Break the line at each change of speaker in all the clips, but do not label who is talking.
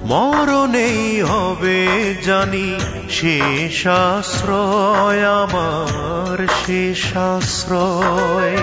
মরণেই হবে জানি শেষ আশ্রয়, আমার শেষ আশ্রয়।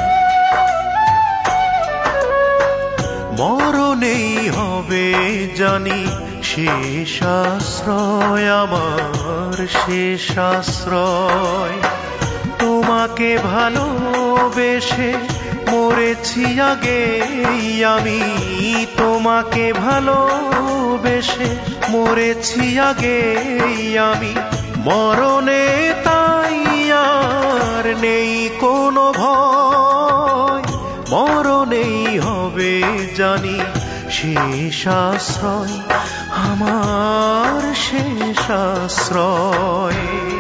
মরণেই হবে জানি শেষ আশ্রয়, আমার শেষ আশ্রয়। তোমাকে ভালোবেসে মরেছি আগেই আমি, তোমাকে ভালোবেসে মরেছি আগেই আমি। মরণে তাই আর নেই কোনো ভয়, মরণেই হবে জানি শেষ আশ্রয়, আমার শেষ আশ্রয়।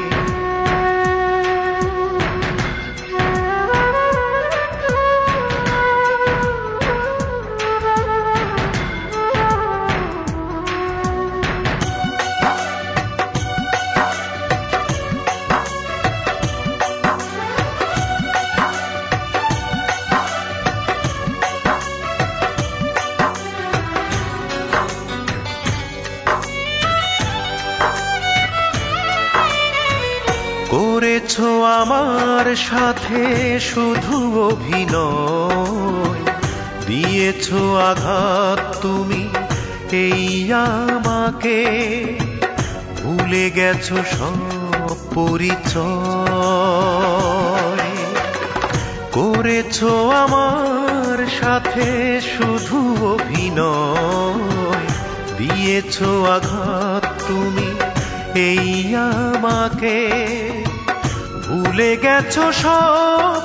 করেছো আমার সাথে শুধু অভিনয়, দিয়েছো আঘাত তুমি এই আমাকে। ভুলে গেছো সব পরিচয়, করেছো আমার সাথে শুধু অভিনয়, দিয়েছো আঘাত তুমি এই আমাকে। ভুলে গেছো সব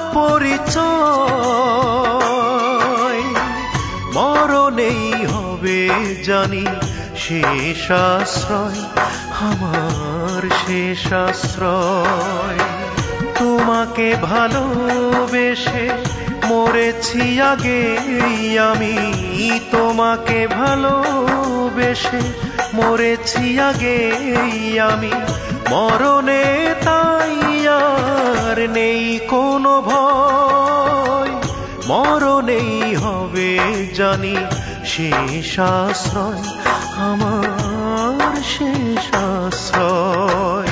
পরিচয়, মরণেই হবে জানি শেষ আশ্রয়, আমার শেষ আশ্রয়। তোমাকে ভালোবেসে মরেছি আগেই আমি, তোমাকে ভালোবেসে মরেছি আগেই আমি। মরণে তাই আর নেই কোনো ভয়, মরণেই হবে জানি শেষ আশ্রয়, আমার শেষ আশ্রয়।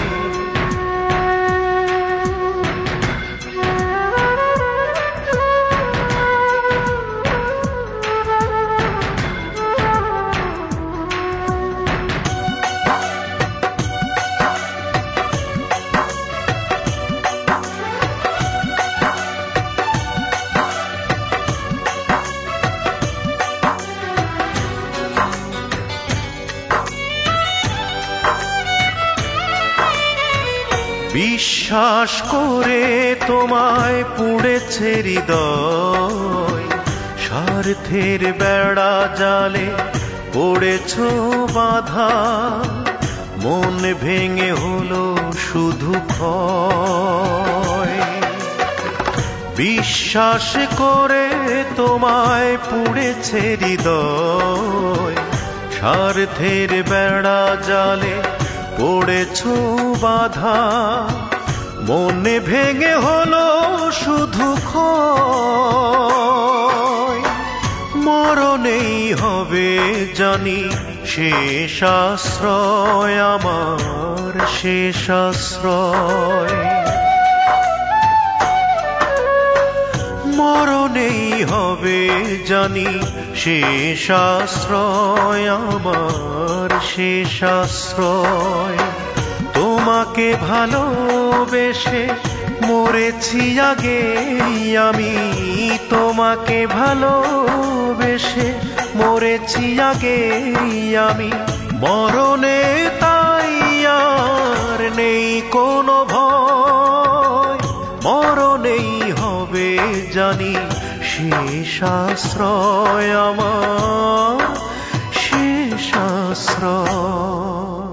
বিশ্বাস করে তোমায় পুড়েছে হৃদয়, স্বার্থের বেড়া জালে পড়েছো বাধা। মন ভেঙে হলো শুধু ক্ষয়, বিশ্বাস করে তোমায় পুড়েছে হৃদয়, স্বার্থের বেড়া জালে পড়েছো বাধা। মনে ভেঙে হলো শুধু ক্ষয়, মরণেই হবে জানি শেষ আশ্রয়, আমার শেষ আশ্রয়। মরণেই হবে জানি শেষ আশ্রয়, আমার শেষ আশ্রয়। তোমাকে ভালোবেসে মরেছি আগেই আমি, তোমাকে ভালোবেসে মরেছি আগেই আমি। মরণে তাই আর নেই কোনো ভয়, মরণেই হবে জানি শেষ আশ্রয়, আমার শেষ আশ্রয়।